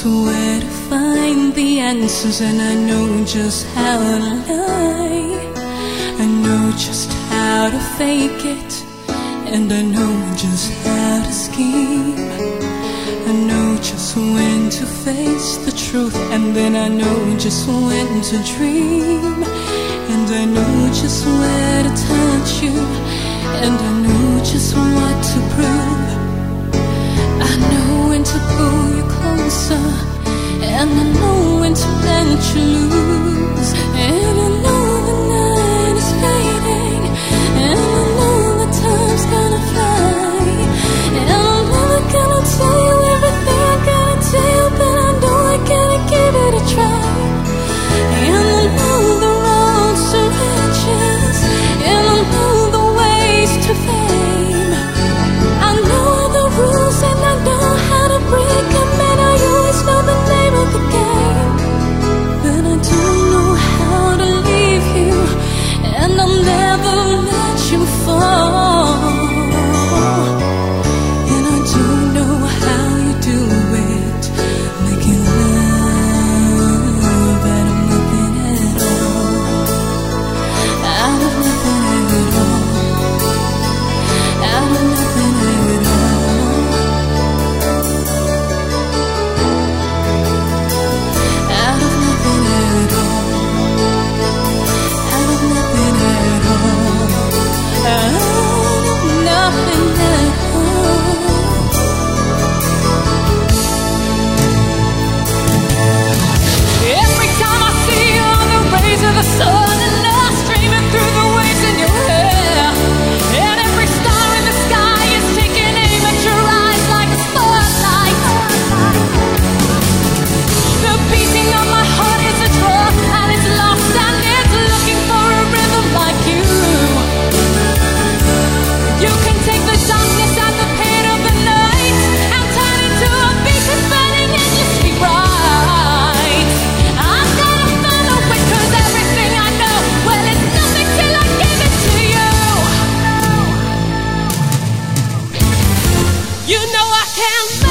just where to find the answers, and I know just how to lie. I know just how to fake it, and I know just how to scheme. I know just when to face the truth, and then I know just when to dream. And I know just where to touch you, and I know just what to prove. I know when to pull you closer, and I know when to let you lose. And I know the night is fading, and I know the time's gonna fly. And I'm never gonna tell you everything I gotta tell you, but I know I gotta give it a try. And I know the roads to riches, and I know the ways to fame. I know the rules and I know how to break them, and I always know the name of the game. But I don't know how to leave you, and I'll never let you fall. And I don't know how you do it, making love out of nothing at all. Out of nothing at all. Out of nothing at all. Out of nothing at all. Out of nothing at all. Out of nothing at all. Every time I see all the rays of the sun and love streaming through the waves in your hair, and every star in the sky is taking aim at your eyes like a spotlight. The beating of my heart is a drum, and it's lost and it's looking for a rhythm like you. You can take the darkness at the pain of the night and turn it to a beat that's burning endlessly bright. I'm gonna follow it 'cause everything I know, well, it's nothing till I give it to you. You know I can't